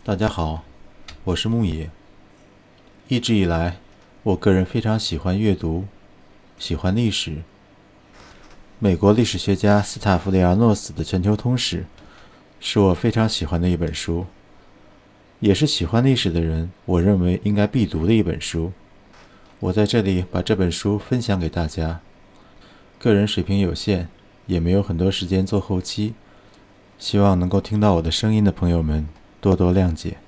大家好，我是牧野。一直以来，我个人非常喜欢阅读，喜欢历史。美国历史学家斯塔弗里亚诺斯的《全球通史》是我非常喜欢的一本书，也是喜欢历史的人我认为应该必读的一本书。我在这里把这本书分享给大家。个人水平有限，也没有很多时间做后期，希望能够听到我的声音的朋友们多多谅解。